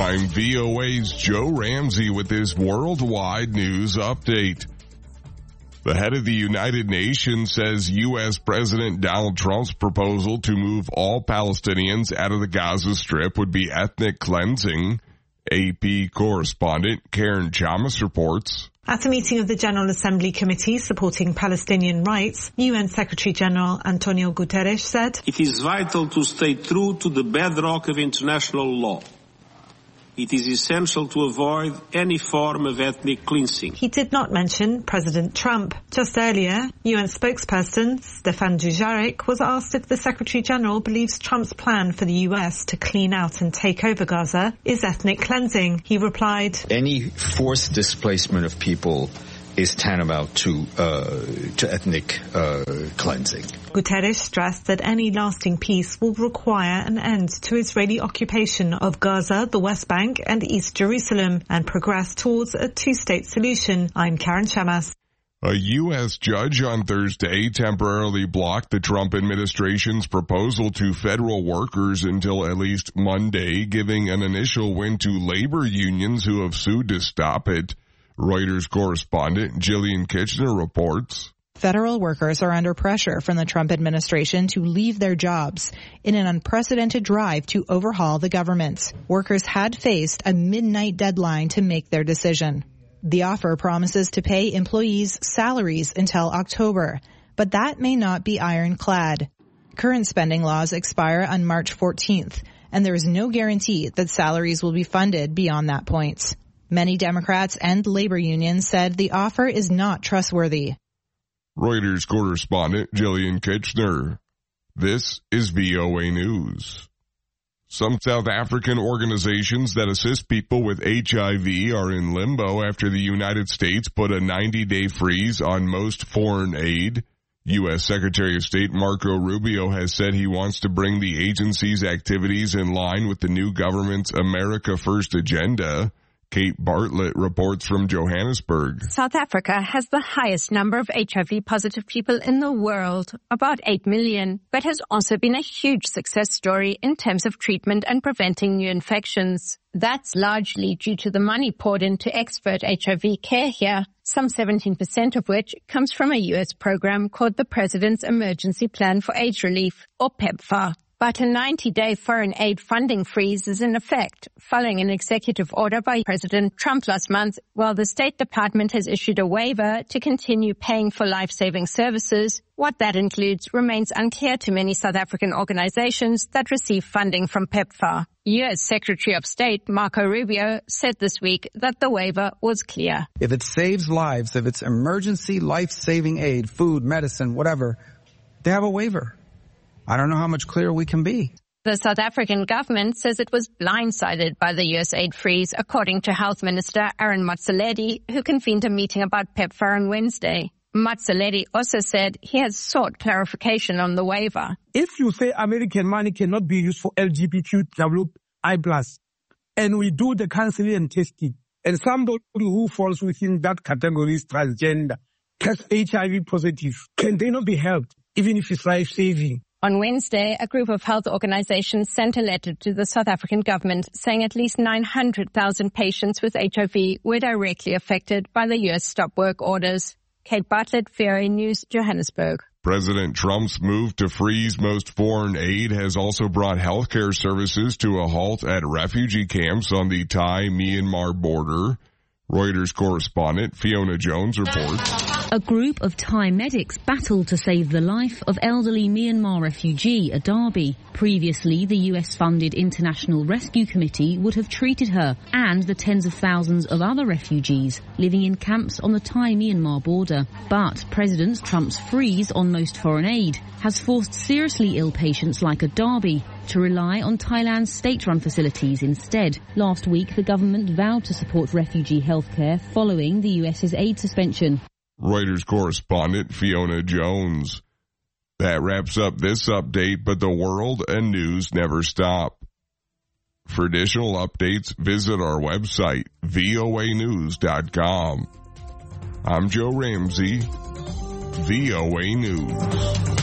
I'm VOA's Joe Ramsey with this worldwide news update. The head of the United Nations says U.S. President Donald Trump's proposal to move all Palestinians out of the Gaza Strip would be ethnic cleansing. AP correspondent Karen Chamas reports. At a meeting of the General Assembly Committee supporting Palestinian rights, UN Secretary-General Antonio Guterres said, "It is vital to stay true to the bedrock of international law. It is essential to avoid any form of ethnic cleansing." He did not mention President Trump. Just earlier, UN spokesperson Stefan Dujarric was asked if the Secretary-General believes Trump's plan for the US to clean out and take over Gaza is ethnic cleansing. He replied, "Any forced displacement of people is tantamount to ethnic cleansing." Guterres stressed that any lasting peace will require an end to Israeli occupation of Gaza, the West Bank and East Jerusalem and progress towards a two-state solution. I'm Karen Chamas. A U.S. judge on Thursday temporarily blocked the Trump administration's proposal to federal workers until at least Monday, giving an initial win to labor unions who have sued to stop it. Reuters correspondent Jillian Kitchener reports. Federal workers are under pressure from the Trump administration to leave their jobs in an unprecedented drive to overhaul the government. Workers had faced a midnight deadline to make their decision. The offer promises to pay employees salaries until October, but that may not be ironclad. Current spending laws expire on March 14th, and there is no guarantee that salaries will be funded beyond that point. Many Democrats and labor unions said the offer is not trustworthy. Reuters correspondent Jillian Kitchener. This is VOA News. Some South African organizations that assist people with HIV are in limbo after the United States put a 90-day freeze on most foreign aid. U.S. Secretary of State Marco Rubio has said he wants to bring the agency's activities in line with the new government's America First agenda. Kate Bartlett reports from Johannesburg. South Africa has the highest number of HIV-positive people in the world, about 8 million, but has also been a huge success story in terms of treatment and preventing new infections. That's largely due to the money poured into expert HIV care here, some 17% of which comes from a U.S. program called the President's Emergency Plan for AIDS Relief, or PEPFAR. But a 90-day foreign aid funding freeze is in effect, following an executive order by President Trump last month, while the State Department has issued a waiver to continue paying for life-saving services. What that includes remains unclear to many South African organizations that receive funding from PEPFAR. U.S. Secretary of State Marco Rubio said this week that the waiver was clear. If it saves lives, if it's emergency life-saving aid, food, medicine, whatever, they have a waiver. I don't know how much clearer we can be. The South African government says it was blindsided by the U.S. aid freeze, according to Health Minister Aaron Motsoaledi, who convened a meeting about PEPFAR on Wednesday. Motsoaledi also said he has sought clarification on the waiver. If you say American money cannot be used for LGBTQI+, and we do the counseling and testing, and somebody who falls within that category is transgender, test HIV positive, can they not be helped, even if it's life-saving? On Wednesday, a group of health organizations sent a letter to the South African government saying at least 900,000 patients with HIV were directly affected by the U.S. stop work orders. Kate Bartlett, VOA News, Johannesburg. President Trump's move to freeze most foreign aid has also brought healthcare services to a halt at refugee camps on the Thai-Myanmar border. Reuters correspondent Fiona Jones reports. A group of Thai medics battled to save the life of elderly Myanmar refugee Adabi. Previously, the US-funded International Rescue Committee would have treated her and the tens of thousands of other refugees living in camps on the Thai-Myanmar border. But President Trump's freeze on most foreign aid has forced seriously ill patients like Adabi to rely on Thailand's state-run facilities instead. Last week, the government vowed to support refugee healthcare following the US's aid suspension. Reuters correspondent Fiona Jones. That wraps up this update, but the world and news never stop. For additional updates, visit our website, voanews.com. I'm Joe Ramsey, VOA News.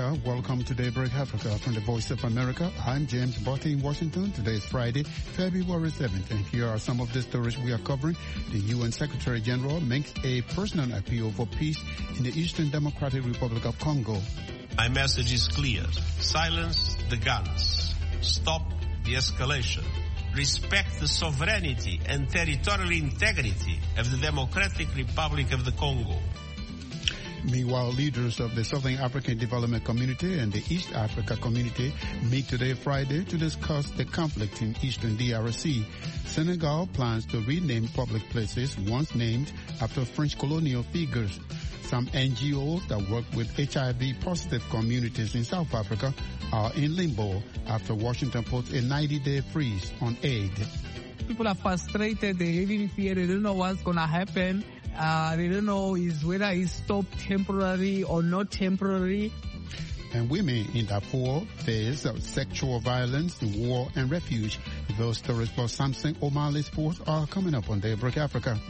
Africa. Welcome to Daybreak Africa from the Voice of America. I'm James Botti in Washington. Today is Friday, February 7th, and here are some of the stories we are covering. The UN Secretary General makes a personal appeal for peace in the Eastern Democratic Republic of Congo. My message is clear. Silence the guns. Stop the escalation. Respect the sovereignty and territorial integrity of the Democratic Republic of the Congo. Meanwhile, leaders of the Southern African Development Community and the East Africa Community meet today, Friday, to discuss the conflict in Eastern DRC. Senegal plans to rename public places once named after French colonial figures. Some NGOs that work with HIV-positive communities in South Africa are in limbo after Washington puts a 90-day freeze on aid. People are frustrated. They live in fear. They don't know what's going to happen. They don't know whether it's stopped temporary or not temporary. And women in Darfur face sexual violence, war, and refuge. Those stories plus Samson O'Malley Sports are coming up on Daybreak Africa.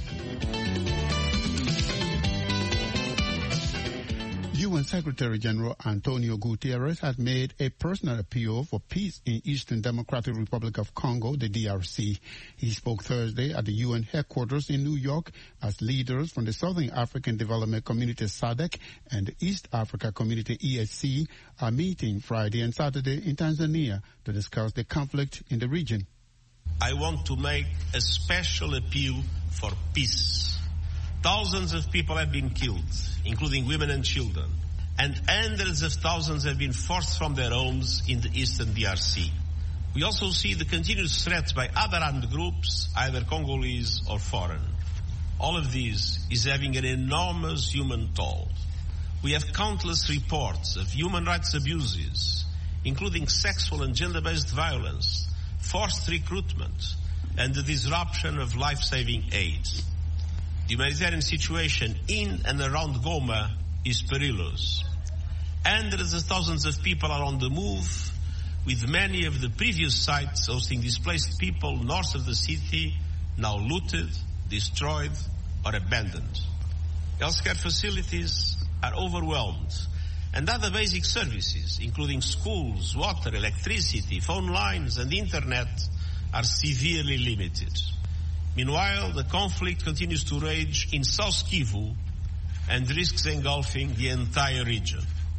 UN Secretary General Antonio Guterres has made a personal appeal for peace in Eastern Democratic Republic of Congo, the DRC. He spoke Thursday at the UN headquarters in New York as leaders from the Southern African Development Community SADC and the East Africa Community EAC are meeting Friday and Saturday in Tanzania to discuss the conflict in the region. I want to make a special appeal for peace. Thousands of people have been killed, including women and children, and hundreds of thousands have been forced from their homes in the eastern DRC. We also see the continuous threats by other armed groups, either Congolese or foreign. All of this is having an enormous human toll. We have countless reports of human rights abuses, including sexual and gender-based violence, forced recruitment, and the disruption of life-saving aid. The humanitarian situation in and around Goma is perilous. Hundreds of thousands of people are on the move, with many of the previous sites hosting displaced people north of the city now looted, destroyed, or abandoned. Healthcare facilities are overwhelmed, and other basic services, including schools, water, electricity, phone lines, and internet, are severely limited. Meanwhile, the conflict continues to rage in South Kivu and risks engulfing the entire region.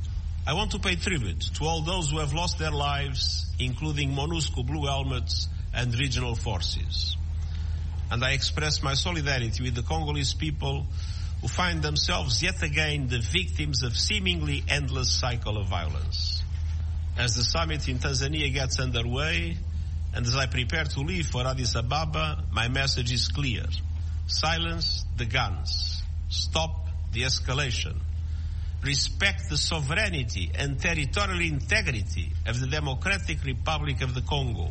I want to pay tribute to all those who have lost their lives, including MONUSCO Blue Helmets and regional forces. And I express my solidarity with the Congolese people who find themselves yet again the victims of seemingly endless cycle of violence. As the summit in Tanzania gets underway, and as I prepare to leave for Addis Ababa, my message is clear. Silence the guns. Stop the escalation. Respect the sovereignty and territorial integrity of the Democratic Republic of the Congo.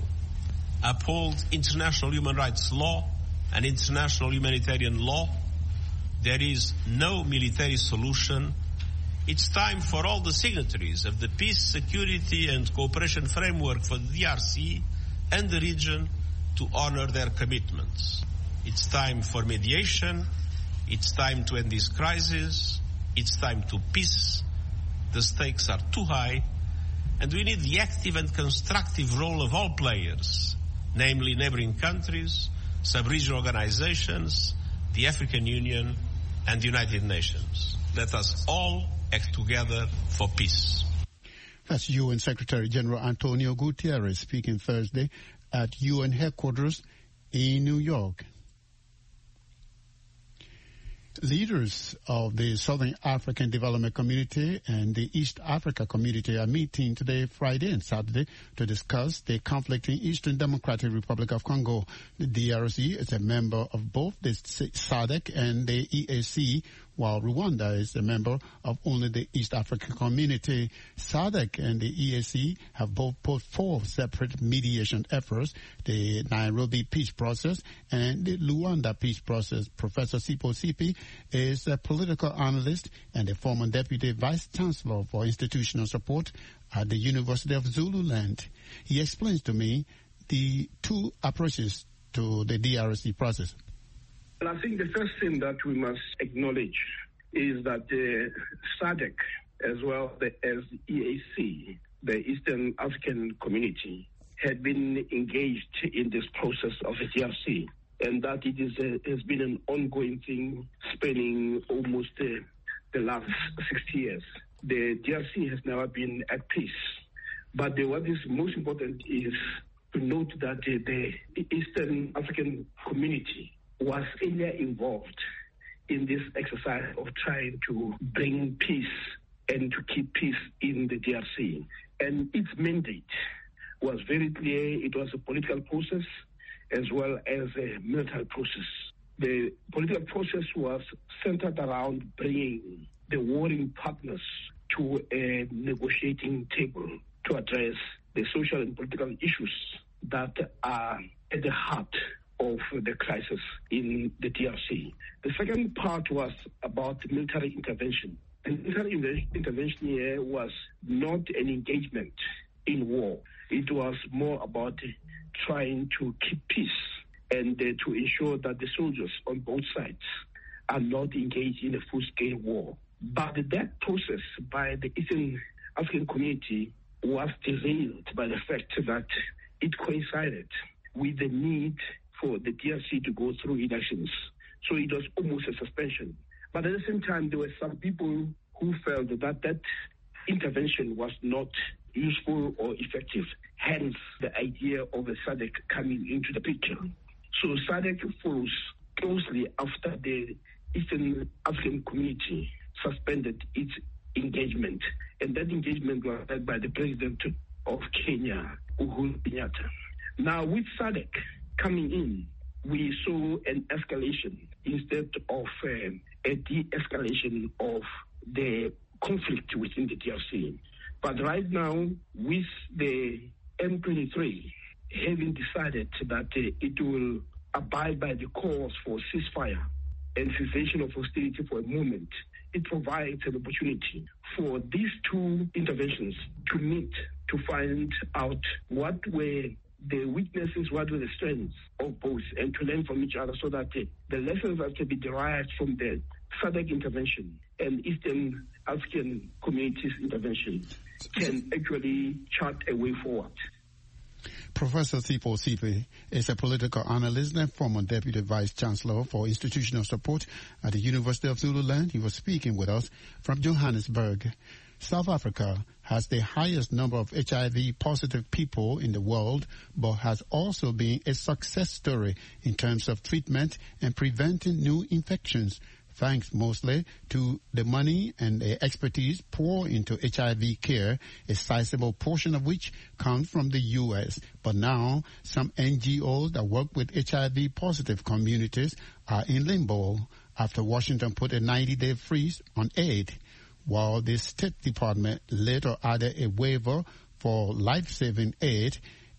Uphold international human rights law and international humanitarian law. There is no military solution. It's time for all the signatories of the Peace, Security and Cooperation Framework for the DRC and the region to honor their commitments. It's time for mediation. It's time to end this crisis. It's time to peace. The stakes are too high, and we need the active and constructive role of all players, namely neighboring countries, sub-regional organizations, the African Union, and the United Nations. Let us all act together for peace. That's UN Secretary General Antonio Guterres speaking Thursday at UN headquarters in New York. Leaders of the Southern African Development Community and the East Africa Community are meeting today, Friday and Saturday, to discuss the conflict in Eastern Democratic Republic of Congo. The DRC is a member of both the SADC and the EAC, while Rwanda is a member of only the East African Community. SADC and the EAC have both put forth separate mediation efforts, the Nairobi peace process and the Luanda peace process. Professor Sipo Sipi is a political analyst and a former deputy vice chancellor for institutional support at the University of Zululand. He explains to me the two approaches to the DRC process. Well, I think the first thing that we must acknowledge is that the SADC as well as EAC, the Eastern African Community, had been engaged in this process of the DRC, and that it has been an ongoing thing spanning almost the last 60 years. The DRC has never been at peace. But what is most important is to note that the Eastern African Community was earlier involved in this exercise of trying to bring peace and to keep peace in the DRC. And its mandate was very clear. It was a political process as well as a military process. The political process was centered around bringing the warring partners to a negotiating table to address the social and political issues that are at the heart of the crisis in the DRC. The second part was about military intervention. And military intervention here was not an engagement in war. It was more about trying to keep peace and to ensure that the soldiers on both sides are not engaged in a full-scale war. But that process by the Eastern African Community was derailed by the fact that it coincided with the need for the DRC to go through elections. So it was almost a suspension. But at the same time, there were some people who felt that intervention was not useful or effective, hence the idea of a SADC coming into the picture. So SADC follows closely after the Eastern African Community suspended its engagement. And that engagement was led by the president of Kenya, Uhuru Kenyatta. Now, with SADC coming in, we saw an escalation instead of a de-escalation of the conflict within the DRC. But right now, with the M23 having decided that it will abide by the calls for ceasefire and cessation of hostility for a moment, it provides an opportunity for these two interventions to meet, to find out what were the weaknesses, what were the strengths of both, and to learn from each other so that the lessons that can be derived from the SADC intervention and Eastern African Community's intervention can actually chart a way forward. Professor Sipho Sipe is a political analyst and former Deputy Vice Chancellor for Institutional Support at the University of Zululand. He was speaking with us from Johannesburg. South Africa has the highest number of HIV-positive people in the world, but has also been a success story in terms of treatment and preventing new infections, thanks mostly to the money and the expertise poured into HIV care, a sizable portion of which comes from the U.S. But now, some NGOs that work with HIV-positive communities are in limbo after Washington put a 90-day freeze on aid, while the State Department later added a waiver for life-saving aid.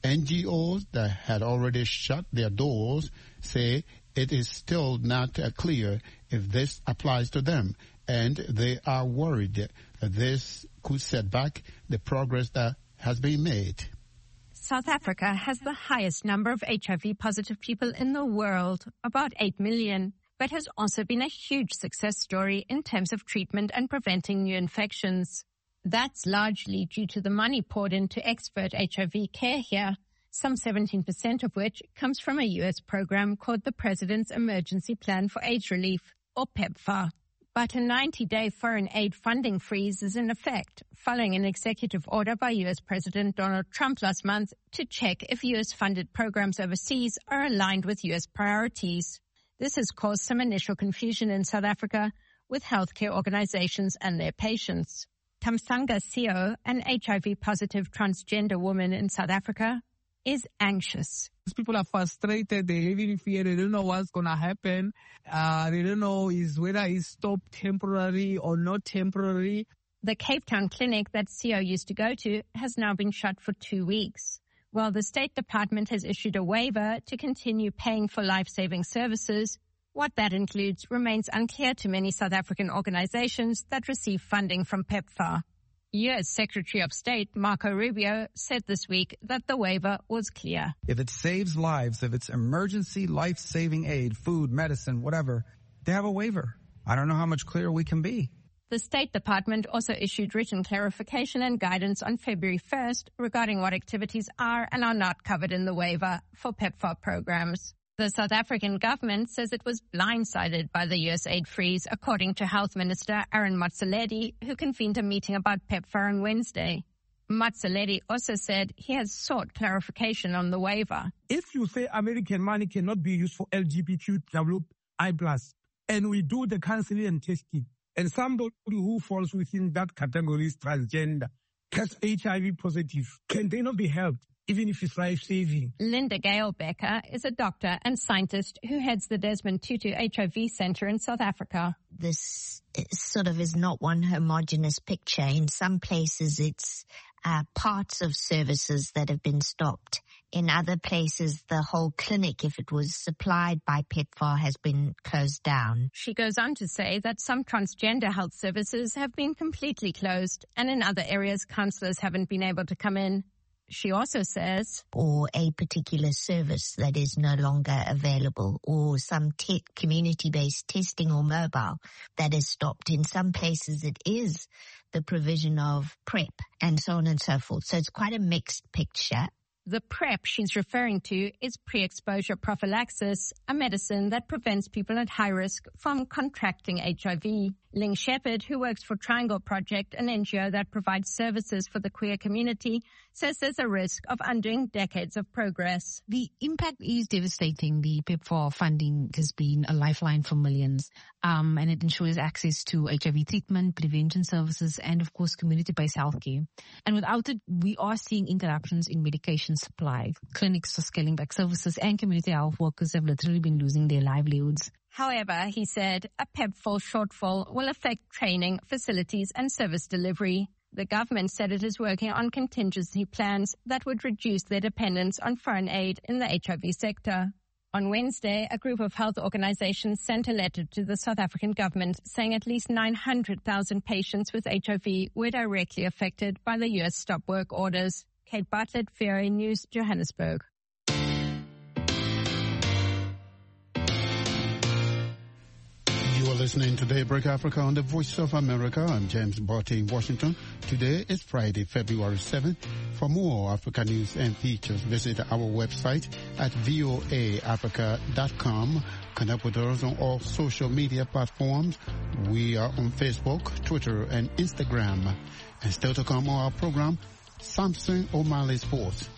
NGOs that had already shut their doors say it is still not clear if this applies to them, and they are worried that this could set back the progress that has been made. South Africa has the highest number of HIV-positive people in the world, about 8 million, but has also been a huge success story in terms of treatment and preventing new infections. That's largely due to the money poured into expert HIV care here, some 17% of which comes from a U.S. program called the President's Emergency Plan for AIDS Relief, or PEPFAR. But a 90-day foreign aid funding freeze is in effect, following an executive order by U.S. President Donald Trump last month to check if U.S.-funded programs overseas are aligned with U.S. priorities. This has caused some initial confusion in South Africa with healthcare organizations and their patients. Tamsanga Sio, an HIV-positive transgender woman in South Africa, is anxious. People are frustrated. They live in fear. They don't know what's going to happen. They don't know whether it's stopped temporary or not temporary. The Cape Town clinic that Sio used to go to has now been shut for 2 weeks. While the State Department has issued a waiver to continue paying for life-saving services, what that includes remains unclear to many South African organizations that receive funding from PEPFAR. U.S. Secretary of State Marco Rubio said this week that the waiver was clear. If it saves lives, if it's emergency life-saving aid, food, medicine, whatever, they have a waiver. I don't know how much clearer we can be. The State Department also issued written clarification and guidance on February 1st regarding what activities are and are not covered in the waiver for PEPFAR programs. The South African government says it was blindsided by the US aid freeze, according to Health Minister Aaron Motsoaledi, who convened a meeting about PEPFAR on Wednesday. Motsoaledi also said he has sought clarification on the waiver. If you say American money cannot be used for LGBTQI+, and we do the counseling and testing, and somebody who falls within that category is transgender, gets HIV positive, can they not be helped, even if it's life-saving? Linda Gale Becker is a doctor and scientist who heads the Desmond Tutu HIV Centre in South Africa. This sort of is not one homogeneous picture. In some places, it's parts of services that have been stopped. In other places, the whole clinic, if it was supplied by PEPFAR, has been closed down. She goes on to say that some transgender health services have been completely closed, and in other areas, counsellors haven't been able to come in. She also says, or a particular service that is no longer available, or some community-based testing or mobile that is stopped. In some places it is the provision of PrEP and so on and so forth. So it's quite a mixed picture. The PrEP she's referring to is pre-exposure prophylaxis, a medicine that prevents people at high risk from contracting HIV. Ling Shepherd, who works for Triangle Project, an NGO that provides services for the queer community, says there's a risk of undoing decades of progress. The impact is devastating. The PEPFAR funding has been a lifeline for millions, and it ensures access to HIV treatment, prevention services, and of course community-based healthcare. And without it, we are seeing interruptions in medication supply. Clinics are scaling back services, and community health workers have literally been losing their livelihoods. However, he said, a PEPFAR shortfall will affect training, facilities and service delivery. The government said it is working on contingency plans that would reduce their dependence on foreign aid in the HIV sector. On Wednesday, a group of health organizations sent a letter to the South African government saying at least 900,000 patients with HIV were directly affected by the US stop work orders. Kate Bartlett, VOA News, Johannesburg. You are listening to Daybreak Africa on the Voice of America. I'm James Barty in Washington. Today is Friday, February 7th. For more Africa news and features, visit our website at voaafrica.com. Connect with us on all social media platforms. We are on Facebook, Twitter, and Instagram. And still to come on our program, Samson O'Malley Sports.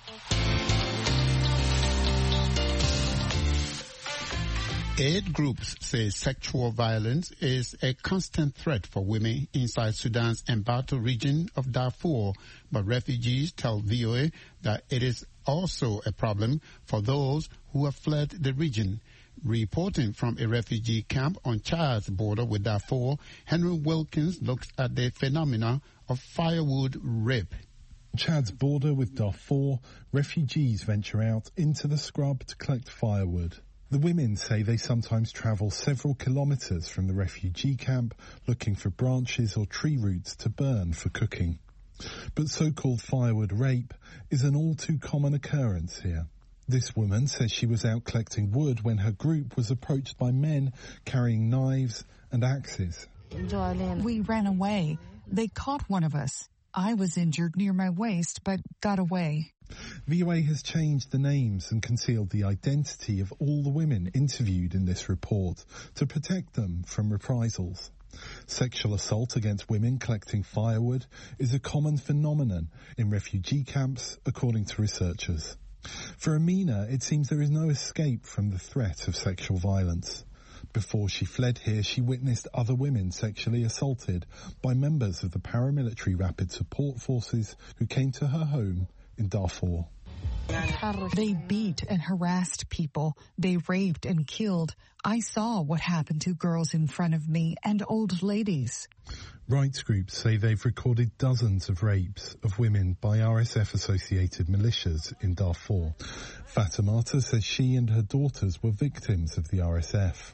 Aid groups say sexual violence is a constant threat for women inside Sudan's embattled region of Darfur, but refugees tell VOA that it is also a problem for those who have fled the region. Reporting from a refugee camp on Chad's border with Darfur, Henry Wilkins looks at the phenomena of firewood rape. Chad's border with Darfur, refugees venture out into the scrub to collect firewood. The women say they sometimes travel several kilometres from the refugee camp looking for branches or tree roots to burn for cooking. But so-called firewood rape is an all too common occurrence here. This woman says she was out collecting wood when her group was approached by men carrying knives and axes. We ran away. They caught one of us. I was injured near my waist, but got away. VOA has changed the names and concealed the identity of all the women interviewed in this report to protect them from reprisals. Sexual assault against women collecting firewood is a common phenomenon in refugee camps, according to researchers. For Amina, it seems there is no escape from the threat of sexual violence. Before she fled here, she witnessed other women sexually assaulted by members of the paramilitary rapid support forces who came to her home in Darfur. They beat and harassed people. They raped and killed. I saw what happened to girls in front of me and old ladies. Rights groups say they've recorded dozens of rapes of women by RSF-associated militias in Darfur. Fatimata says she and her daughters were victims of the RSF.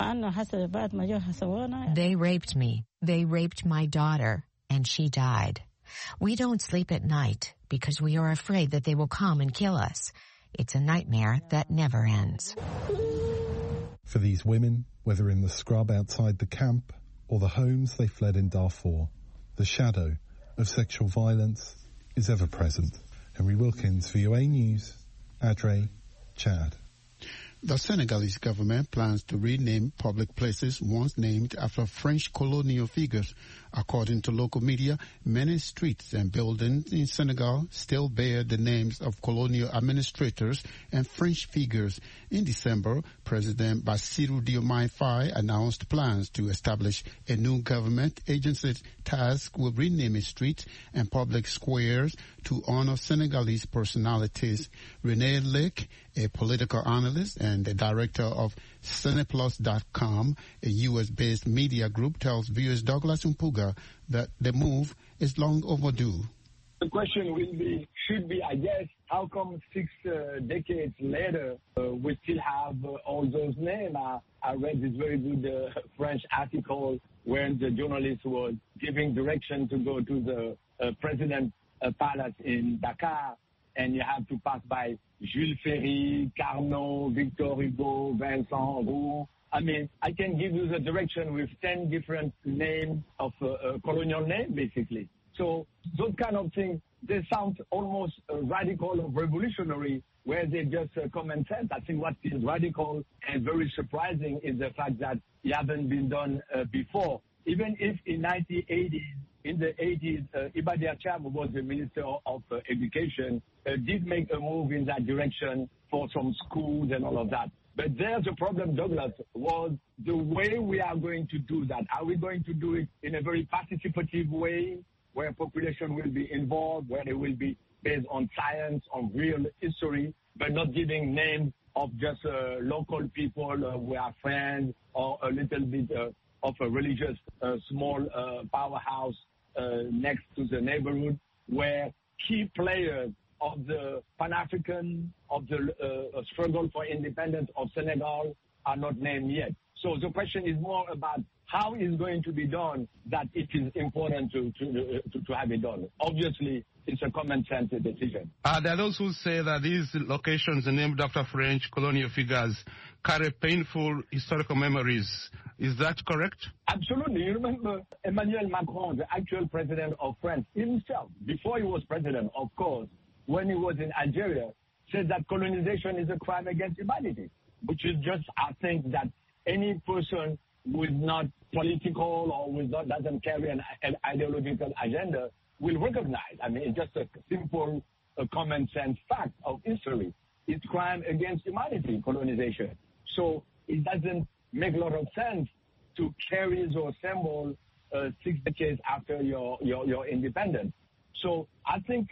They raped me. They raped my daughter, and she died. We don't sleep at night because we are afraid that they will come and kill us. It's a nightmare that never ends. For these women, whether in the scrub outside the camp or the homes they fled in Darfur. The shadow of sexual violence is ever present. Henry Wilkins, VOA News, Adre, Chad. The Senegalese government plans to rename public places once named after French colonial figures. According to local media, many streets and buildings in Senegal still bear the names of colonial administrators and French figures. In December, President Bassirou Diomaye Faye announced plans to establish a new government agency tasked with renaming streets and public squares to honor Senegalese personalities. Renee Lake, a political analyst and the director of Cineplus.com, a U.S.-based media group, tells viewers Douglas Mpuga that the move is long overdue. The question should be, I guess, how come 6 decades later we still have all those names? I read this very good French article where the journalist was giving direction to go to the President's Palace in Dakar, and you have to pass by Jules Ferry, Carnot, Victor Hugo, Vincent Roux. I mean, I can give you the direction with 10 different names of colonial names, basically. So those kind of things, they sound almost radical or revolutionary, where they just common sense. I think what is radical and very surprising is the fact that it hasn't been done before. Even if in the 80s, Iba Der Thiam, who was the Minister of Education, did make a move in that direction for some schools and all of that. But there's a problem, Douglas, was the way we are going to do that. Are we going to do it in a very participative way, where population will be involved, where it will be based on science, on real history, but not giving names of just local people who are friends, or a little bit of a religious small powerhouse next to the neighborhood, where key players of the Pan-African, of the struggle for independence of Senegal are not named yet. So the question is more about how it's going to be done, that it is important to have it done. Obviously, it's a common sense decision. There are those who say that these locations named after French colonial figures carry painful historical memories. Is that correct? Absolutely. You remember Emmanuel Macron, the actual president of France, himself, before he was president, of course, when he was in Algeria, said that colonization is a crime against humanity, which is just, I think, that any person who is not political or who is not, doesn't carry an ideological agenda will recognize. I mean, it's just a simple common sense fact of history. It's crime against humanity, colonization. So it doesn't make a lot of sense to carry those symbols 6 decades after your independence. So I think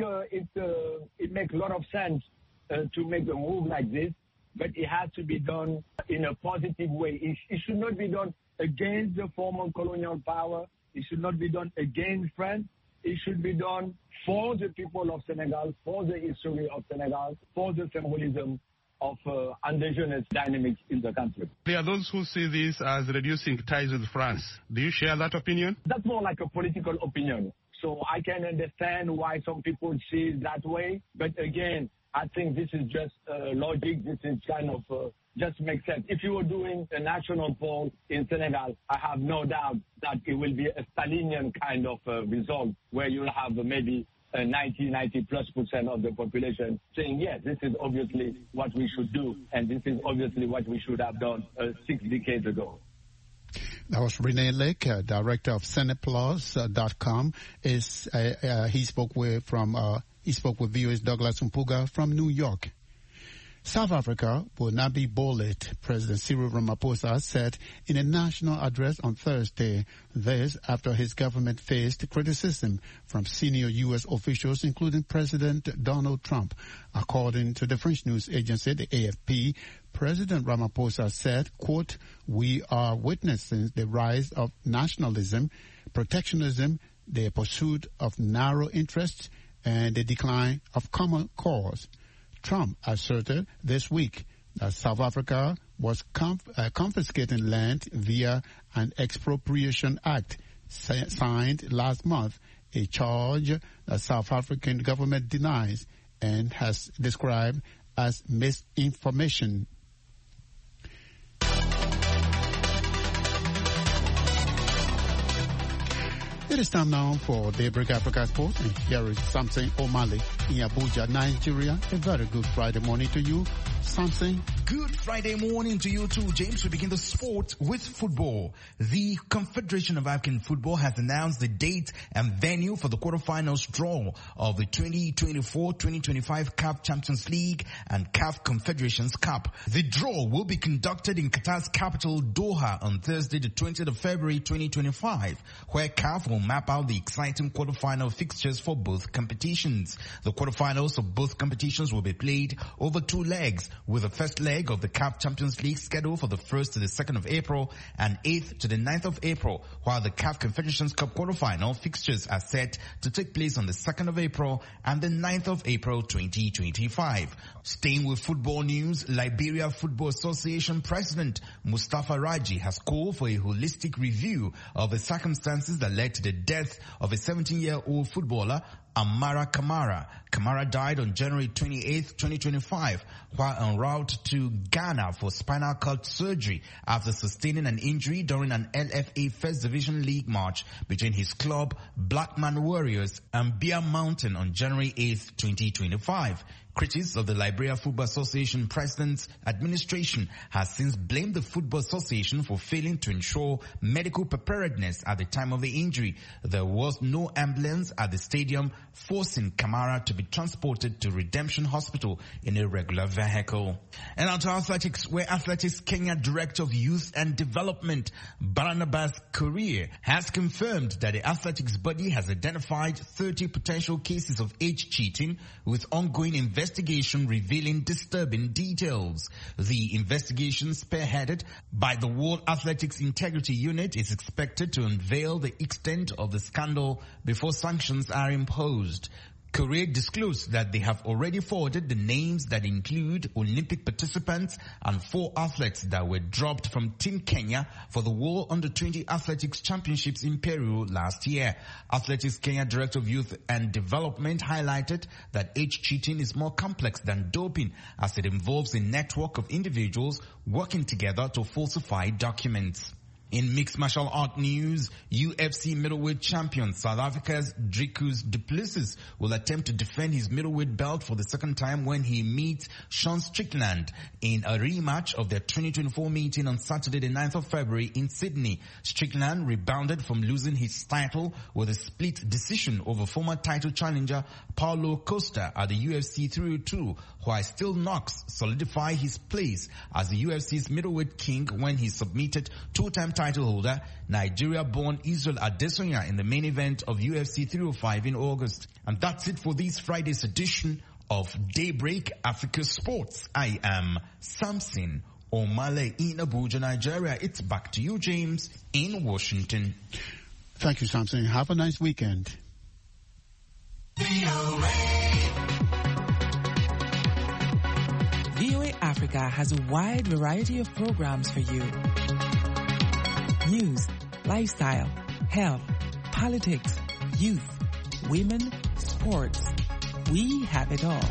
it makes a lot of sense to make a move like this, but it has to be done in a positive way. It should not be done against the former colonial power. It should not be done against France. It should be done for the people of Senegal, for the history of Senegal, for the symbolism of indigenous dynamics in the country. There are those who see this as reducing ties with France. Do you share that opinion? That's more like a political opinion. So I can understand why some people see it that way. But again, I think this is just logic. This is kind of just makes sense. If you were doing a national poll in Senegal, I have no doubt that it will be a Stalinian kind of result, where you'll have maybe 90+% of the population saying, yes, this is obviously what we should do, and this is obviously what we should have done 6 decades ago. That was Renee Lake, director of Cineplus.com. He spoke with VOA's Douglas Mpuga from New York. South Africa will not be bullied, President Cyril Ramaphosa said in a national address on Thursday. This after his government faced criticism from senior U.S. officials, including President Donald Trump. According to the French news agency, the AFP, President Ramaphosa said, quote, "We are witnessing the rise of nationalism, protectionism, the pursuit of narrow interests, and the decline of common cause." Trump asserted this week that South Africa was confiscating land via an expropriation act signed last month, a charge the South African government denies and has described as misinformation. It is time now for Daybreak Africa Sport, and here is Samson Omale in Abuja, Nigeria. A very good Friday morning to you, Samson. Good Friday morning to you too, James. We begin the sport with football. The Confederation of African Football has announced the date and venue for the quarterfinals draw of the 2024-2025 CAF Champions League and CAF Confederations Cup. The draw will be conducted in Qatar's capital, Doha, on Thursday, the 20th of February 2025, where CAF will map out the exciting quarterfinal fixtures for both competitions. The quarterfinals of both competitions will be played over 2 legs, with the first leg of the CAF Champions League scheduled for the 1st to the 2nd of April and 8th to the 9th of April, while the CAF Confederations Cup quarterfinal fixtures are set to take place on the 2nd of April and the 9th of April 2025. Staying with football news, Liberia Football Association President Mustafa Raji has called for a holistic review of the circumstances that led to the death of a 17-year-old footballer, Amara Kamara. Kamara died on January 28, 2025, while en route to Ghana for spinal cord surgery after sustaining an injury during an LFA First Division League match between his club, Blackman Warriors, and Bear Mountain on January 8, 2025. Critics of the Liberia Football Association President's administration has since blamed the Football Association for failing to ensure medical preparedness at the time of the injury. There was no ambulance at the stadium, forcing Kamara to be transported to Redemption Hospital in a regular vehicle. And on to athletics, where Athletics Kenya Director of Youth and Development, Barnabas Korir, has confirmed that the athletics body has identified 30 potential cases of age cheating, with ongoing investigation revealing disturbing details. The investigation, spearheaded by the World Athletics Integrity Unit, is expected to unveil the extent of the scandal before sanctions are imposed. Korea disclosed that they have already forwarded the names that include Olympic participants and 4 athletes that were dropped from Team Kenya for the World Under-20 Athletics Championships in Peru last year. Athletics Kenya Director of Youth and Development highlighted that age cheating is more complex than doping, as it involves a network of individuals working together to falsify documents. In mixed martial art news, UFC middleweight champion South Africa's Dricus du Plessis will attempt to defend his middleweight belt for the second time when he meets Sean Strickland in a rematch of their 2024 meeting on Saturday the 9th of February in Sydney. Strickland rebounded from losing his title with a split decision over former title challenger Paulo Costa at the UFC 302, while still Knox solidified his place as the UFC's middleweight king when he submitted two-time title holder Nigeria-born Israel Adesanya in the main event of UFC 305 in August. And that's it for this Friday's edition of Daybreak Africa Sports. I am Samson Omale in Abuja, Nigeria. It's back to you, James, in Washington. Thank you, Samson. Have a nice weekend. VOA Africa has a wide variety of programs for you. News, lifestyle, health, politics, youth, women, sports. We have it all.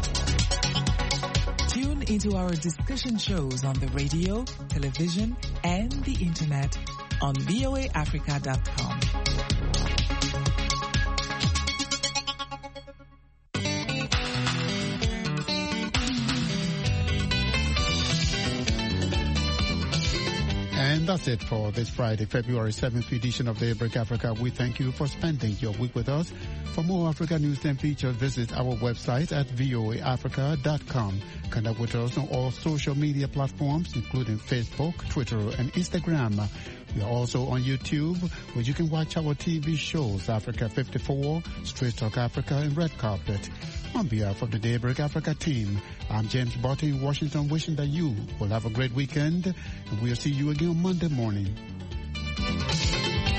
Tune into our discussion shows on the radio, television, and the internet on voaafrica.com. And that's it for this Friday, February 7th edition of Daybreak Africa. We thank you for spending your week with us. For more Africa news and features, visit our website at voaafrica.com. Connect with us on all social media platforms, including Facebook, Twitter, and Instagram. We are also on YouTube, where you can watch our TV shows, Africa 54, Straight Talk Africa, and Red Carpet. On behalf of the Daybreak Africa team, I'm James Barton in Washington, wishing that you will have a great weekend, and we'll see you again Monday morning.